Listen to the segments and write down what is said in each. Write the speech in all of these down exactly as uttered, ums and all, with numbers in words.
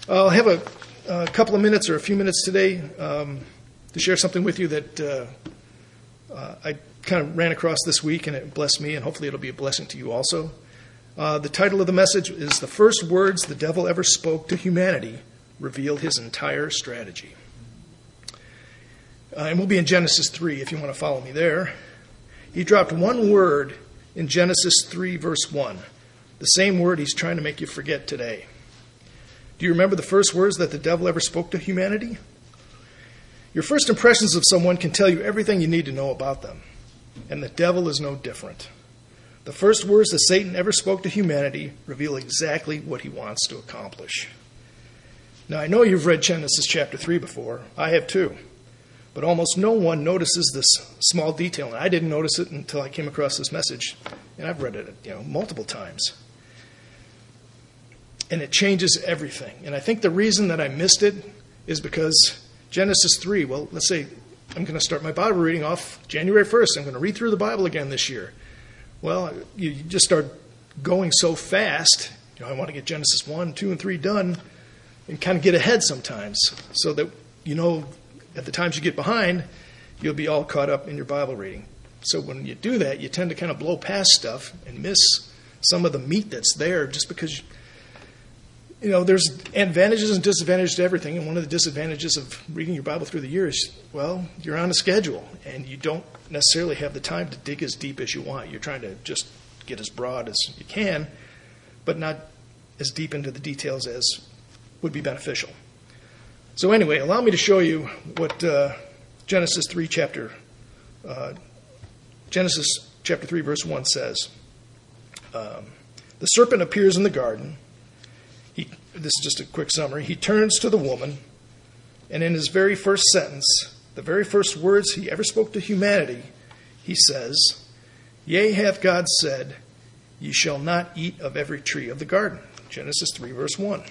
I'll have a, a couple of minutes or a few minutes today um, to share something with you that uh, uh, I kind of ran across this week, and it blessed me, and hopefully it'll be a blessing to you also. Uh, the title of the message is "The First Words the Devil Ever Spoke to Humanity Revealed His Entire Strategy." Uh, and we'll be in Genesis three if you want to follow me there. He dropped one word in Genesis three, verse one, the same word he's trying to make you forget today. Do you remember the first words that the devil ever spoke to humanity? Your first impressions of someone can tell you everything you need to know about them, and the devil is no different. The first words that Satan ever spoke to humanity reveal exactly what he wants to accomplish. Now, I know you've read Genesis chapter three before. I have too. But almost no one notices this small detail, and I didn't notice it until I came across this message, and I've read it, you know, multiple times. And it changes everything. And I think the reason that I missed it is because Genesis three, well, let's say I'm going to start my Bible reading off January first. I'm going to read through the Bible again this year. Well, you just start going so fast. You know, I want to get Genesis one, two, and three done and kind of get ahead sometimes so that, you know, at the times you get behind, you'll be all caught up in your Bible reading. So when you do that, you tend to kind of blow past stuff and miss some of the meat that's there just because, you know, there's advantages and disadvantages to everything. And one of the disadvantages of reading your Bible through the years, well, you're on a schedule and you don't necessarily have the time to dig as deep as you want. You're trying to just get as broad as you can, but not as deep into the details as would be beneficial. So anyway, allow me to show you what uh, Genesis three chapter uh, Genesis chapter three verse one says. Um, the serpent appears in the garden. He, this is just a quick summary. He turns to the woman, and in his very first sentence, the very first words he ever spoke to humanity, he says, "Yea, hath God said, ye shall not eat of every tree of the garden." Genesis three verse one.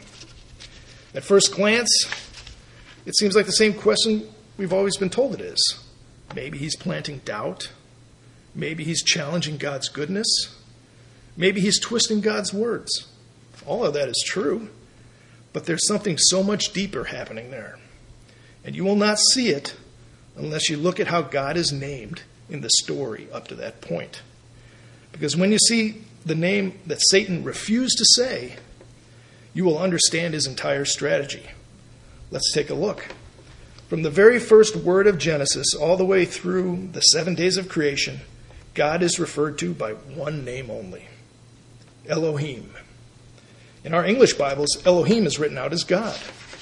At first glance, it seems like the same question we've always been told it is. Maybe he's planting doubt. Maybe he's challenging God's goodness. Maybe he's twisting God's words. All of that is true, but there's something so much deeper happening there. And you will not see it unless you look at how God is named in the story up to that point. Because when you see the name that Satan refused to say, you will understand his entire strategy. Let's take a look. From the very first word of Genesis all the way through the seven days of creation, God is referred to by one name only, Elohim. In our English Bibles, Elohim is written out as God.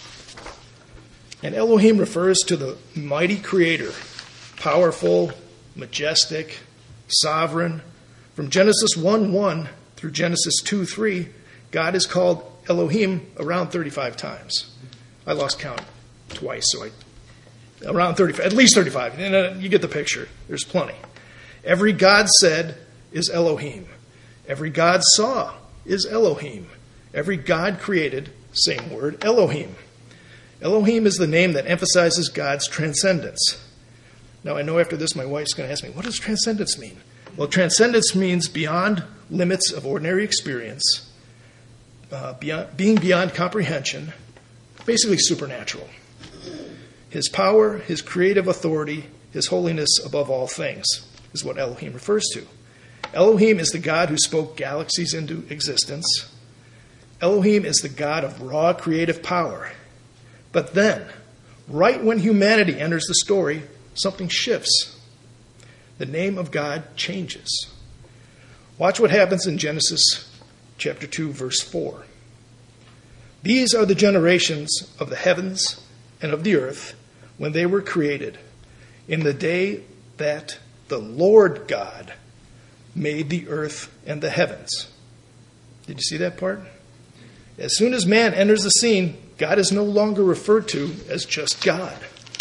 And Elohim refers to the mighty creator, powerful, majestic, sovereign. From Genesis one one through Genesis two three, God is called Elohim around thirty-five times. I lost count twice, so I around thirty-five, at least thirty-five. And, uh, you get the picture. There's plenty. Every God said is Elohim. Every God saw is Elohim. Every God created, same word, Elohim. Elohim is the name that emphasizes God's transcendence. Now, I know after this my wife's going to ask me, what does transcendence mean? Well, transcendence means beyond limits of ordinary experience, uh, beyond, being beyond comprehension, basically supernatural. His power, his creative authority, his holiness above all things is what Elohim refers to. Elohim is the God who spoke galaxies into existence. Elohim is the God of raw creative power. But then, right when humanity enters the story, something shifts. The name of God changes. Watch what happens in Genesis chapter two, verse four. "These are the generations of the heavens and of the earth when they were created, in the day that the Lord God made the earth and the heavens." Did you see that part? As soon as man enters the scene, God is no longer referred to as just God.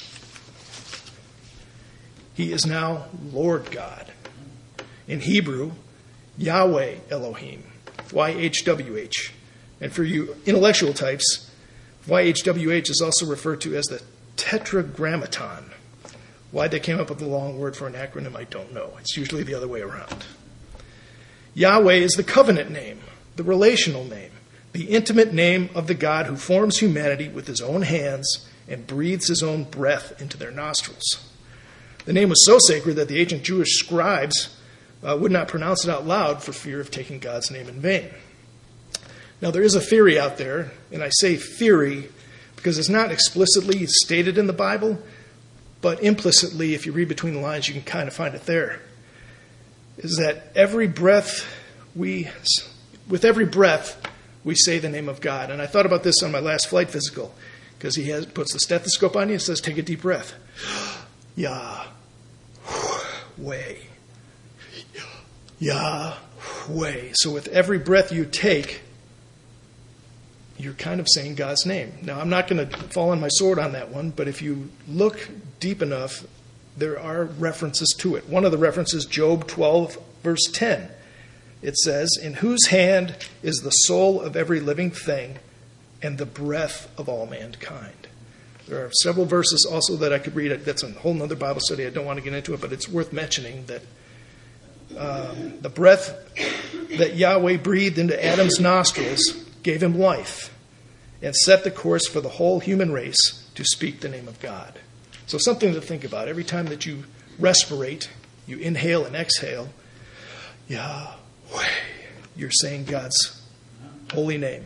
He is now Lord God. In Hebrew, Yahweh Elohim, Y H W H. And for you intellectual types, Y H W H is also referred to as the Tetragrammaton. Why they came up with a long word for an acronym, I don't know. It's usually the other way around. Yahweh is the covenant name, the relational name, the intimate name of the God who forms humanity with his own hands and breathes his own breath into their nostrils. The name was so sacred that the ancient Jewish scribes uh, would not pronounce it out loud for fear of taking God's name in vain. Now, there is a theory out there, and I say theory because it's not explicitly stated in the Bible, but implicitly, if you read between the lines, you can kind of find it there, is that every breath we, with every breath, we say the name of God. And I thought about this on my last flight physical, because he has puts the stethoscope on you and says, take a deep breath. Yahweh. Yahweh. So with every breath you take, you're kind of saying God's name. Now, I'm not going to fall on my sword on that one, but if you look deep enough, there are references to it. One of the references, Job twelve, verse ten. It says, in whose hand is the soul of every living thing and the breath of all mankind. There are several verses also that I could read. That's a whole other Bible study. I don't want to get into it, but it's worth mentioning that um, the breath that Yahweh breathed into Adam's nostrils gave him life and set the course for the whole human race to speak the name of God. So something to think about. Every time that you respirate, you inhale and exhale, Yahweh, you're saying God's holy name.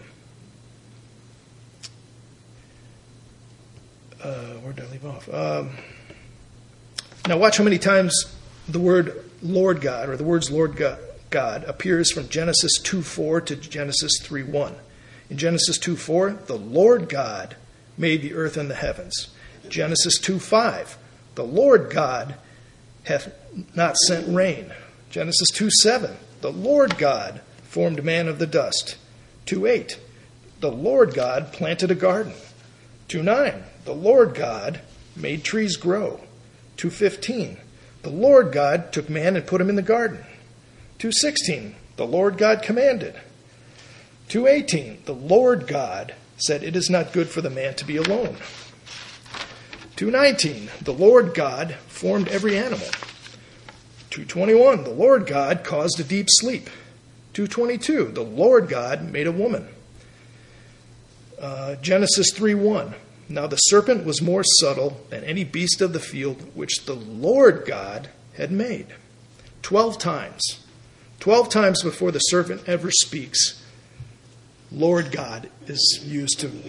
Uh, where did I leave off? Um, now watch how many times the word Lord God, or the words Lord God, God appears from Genesis two four to Genesis three one. In Genesis two four, the Lord God made the earth and the heavens. Genesis two five, the Lord God hath not sent rain. Genesis two seven, the Lord God formed man of the dust. two eight, the Lord God planted a garden. two nine, the Lord God made trees grow. two fifteen, the Lord God took man and put him in the garden. two sixteen, the Lord God commanded. two eighteen, the Lord God said, it is not good for the man to be alone. two nineteen, the Lord God formed every animal. two twenty-one, the Lord God caused a deep sleep. two twenty-two, the Lord God made a woman. Uh, Genesis three one, now the serpent was more subtle than any beast of the field which the Lord God had made. Twelve times. Twelve times before the serpent ever speaks, Lord God is used to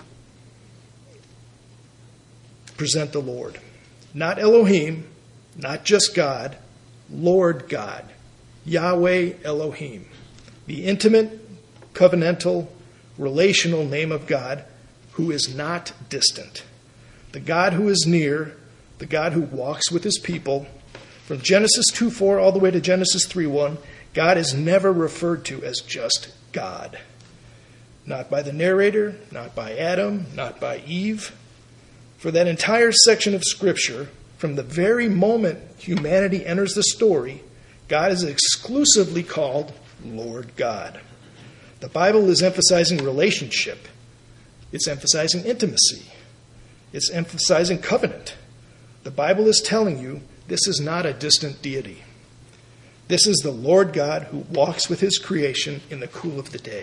present the Lord. Not Elohim, not just God, Lord God, Yahweh Elohim, the intimate, covenantal, relational name of God who is not distant, the God who is near, the God who walks with his people. From Genesis two four all the way to Genesis three one, God is never referred to as just God. Not by the narrator, not by Adam, not by Eve. For that entire section of Scripture, from the very moment humanity enters the story, God is exclusively called Lord God. The Bible is emphasizing relationship. It's emphasizing intimacy. It's emphasizing covenant. The Bible is telling you this is not a distant deity. This is the Lord God who walks with his creation in the cool of the day.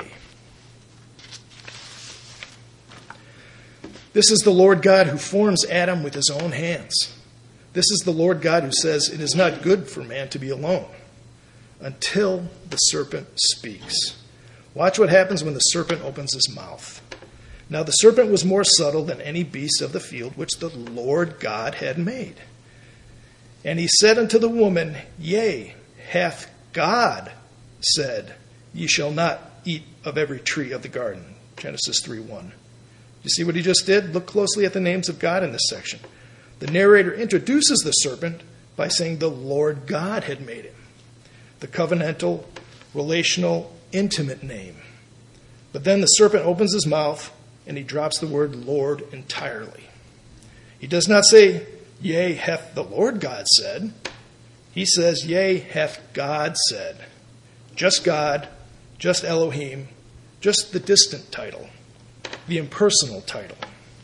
This is the Lord God who forms Adam with his own hands. This is the Lord God who says it is not good for man to be alone until the serpent speaks. Watch what happens when the serpent opens his mouth. Now the serpent was more subtle than any beast of the field which the Lord God had made. And he said unto the woman, Yea, hath God said, Ye shall not eat of every tree of the garden. Genesis three one. You see what he just did? Look closely at the names of God in this section. The narrator introduces the serpent by saying the Lord God had made him. The covenantal, relational, intimate name. But then the serpent opens his mouth and he drops the word Lord entirely. He does not say, Yea, hath the Lord God said. He says, Yea, hath God said. Just God, just Elohim, just the distant title, the impersonal title.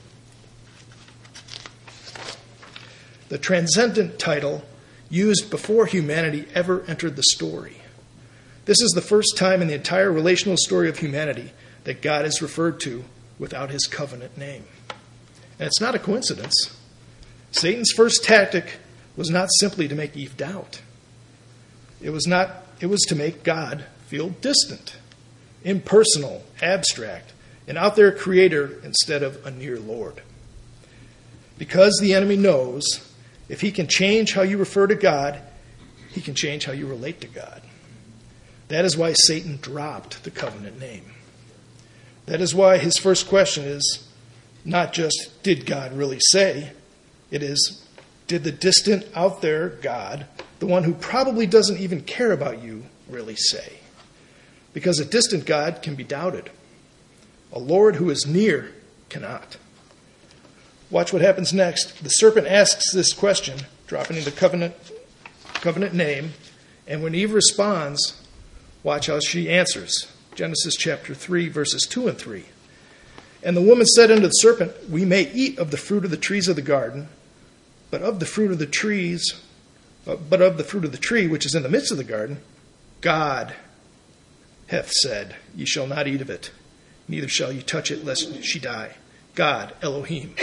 The transcendent title used before humanity ever entered the story. This is the first time in the entire relational story of humanity that God is referred to without his covenant name. And it's not a coincidence. Satan's first tactic was not simply to make Eve doubt. It was not, it was to make God feel distant, impersonal, abstract, an out there creator instead of a near Lord. Because the enemy knows if he can change how you refer to God, he can change how you relate to God. That is why Satan dropped the covenant name. That is why his first question is not just, did God really say? It is, did the distant, out there God, the one who probably doesn't even care about you, really say? Because a distant God can be doubted. A Lord who is near cannot. Watch what happens next. The serpent asks this question, dropping into covenant, covenant name, and when Eve responds, watch how she answers. Genesis chapter three, verses two and three. And the woman said unto the serpent, we may eat of the fruit of the trees of the garden, but of the fruit of the trees, but of the fruit of the tree which is in the midst of the garden, God hath said, ye shall not eat of it, neither shall ye touch it, lest she die. God, Elohim.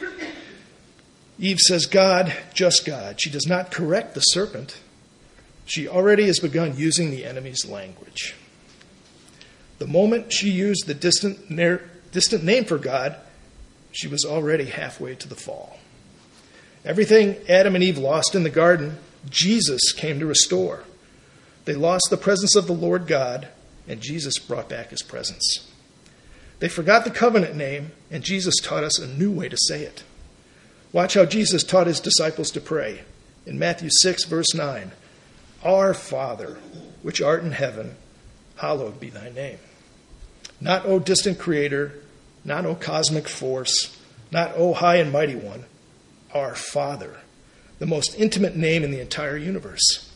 Eve says, God, just God. She does not correct the serpent. She already has begun using the enemy's language. The moment she used the distant, distant name for God, she was already halfway to the fall. Everything Adam and Eve lost in the garden, Jesus came to restore. They lost the presence of the Lord God, and Jesus brought back his presence. They forgot the covenant name, and Jesus taught us a new way to say it. Watch how Jesus taught his disciples to pray. In Matthew six, verse nine, Our Father, which art in heaven, hallowed be thy name. Not, O distant creator, not, O cosmic force, not, O high and mighty one, our Father, the most intimate name in the entire universe.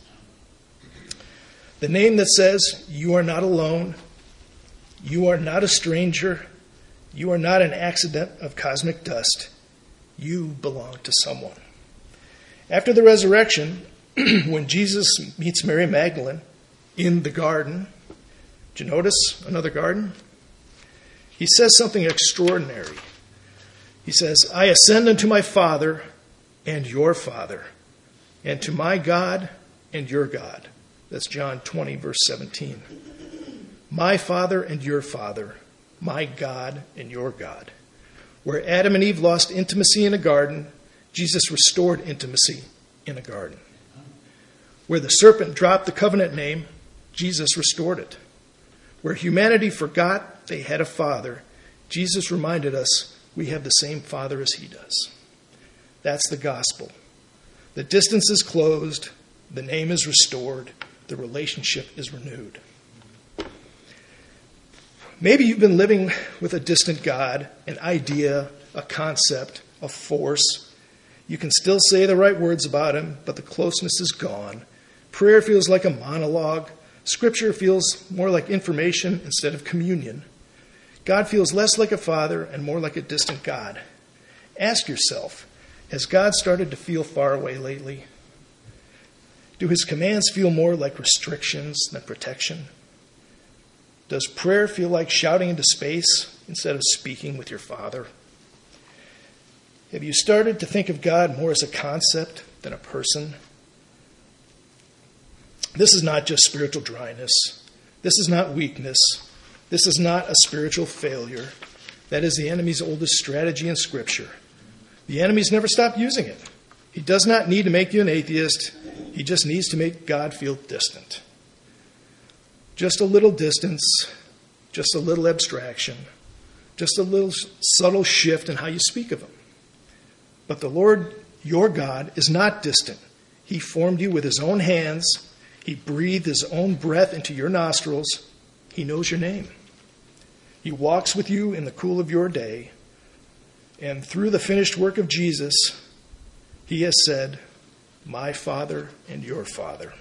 The name that says, you are not alone, you are not a stranger, you are not an accident of cosmic dust, you belong to someone. After the resurrection, when Jesus meets Mary Magdalene in the garden, did you notice another garden? He says something extraordinary. He says, I ascend unto my Father and your Father, and to my God and your God. That's John twenty, verse seventeen. My Father and your Father, my God and your God. Where Adam and Eve lost intimacy in a garden, Jesus restored intimacy in a garden. Where the serpent dropped the covenant name, Jesus restored it. Where humanity forgot they had a father, Jesus reminded us we have the same Father as he does. That's the gospel. The distance is closed, the name is restored, the relationship is renewed. Maybe you've been living with a distant God, an idea, a concept, a force. You can still say the right words about him, but the closeness is gone. Prayer feels like a monologue. Scripture feels more like information instead of communion. God feels less like a father and more like a distant God. Ask yourself, has God started to feel far away lately? Do his commands feel more like restrictions than protection? Does prayer feel like shouting into space instead of speaking with your Father? Have you started to think of God more as a concept than a person? This is not just spiritual dryness. This is not weakness. This is not a spiritual failure. That is the enemy's oldest strategy in Scripture. The enemy's never stopped using it. He does not need to make you an atheist. He just needs to make God feel distant. Just a little distance, just a little abstraction, just a little subtle shift in how you speak of him. But the Lord, your God, is not distant. He formed you with his own hands. He breathed his own breath into your nostrils. He knows your name. He walks with you in the cool of your day. And through the finished work of Jesus, he has said, my Father and your Father.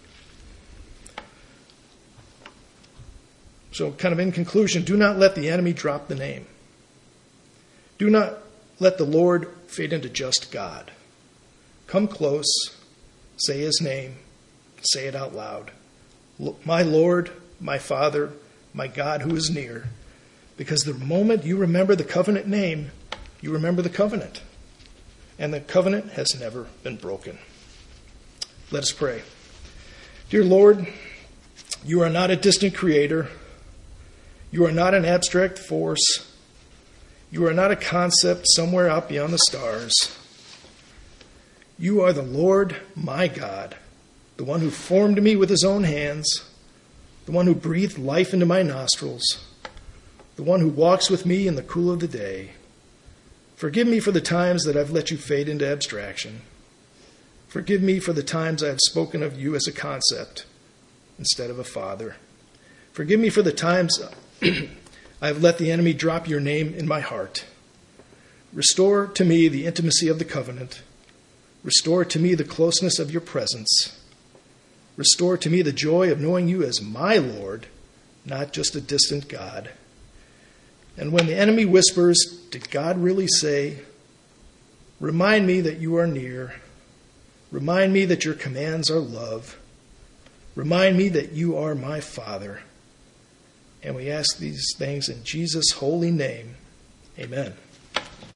So kind of in conclusion, do not let the enemy drop the name. Do not let the Lord fade into just God. Come close, say his name, say it out loud. My Lord, my Father, my God who is near. Because the moment you remember the covenant name, you remember the covenant. And the covenant has never been broken. Let us pray. Dear Lord, you are not a distant creator. You are not an abstract force. You are not a concept somewhere out beyond the stars. You are the Lord, my God, the one who formed me with his own hands, the one who breathed life into my nostrils, the one who walks with me in the cool of the day. Forgive me for the times that I've let you fade into abstraction. Forgive me for the times I have spoken of you as a concept instead of a father. Forgive me for the times I have let the enemy drop your name in my heart. Restore to me the intimacy of the covenant. Restore to me the closeness of your presence. Restore to me the joy of knowing you as my Lord, not just a distant God. And when the enemy whispers, did God really say? Remind me that you are near. Remind me that your commands are love. Remind me that you are my Father. And we ask these things in Jesus' holy name. Amen.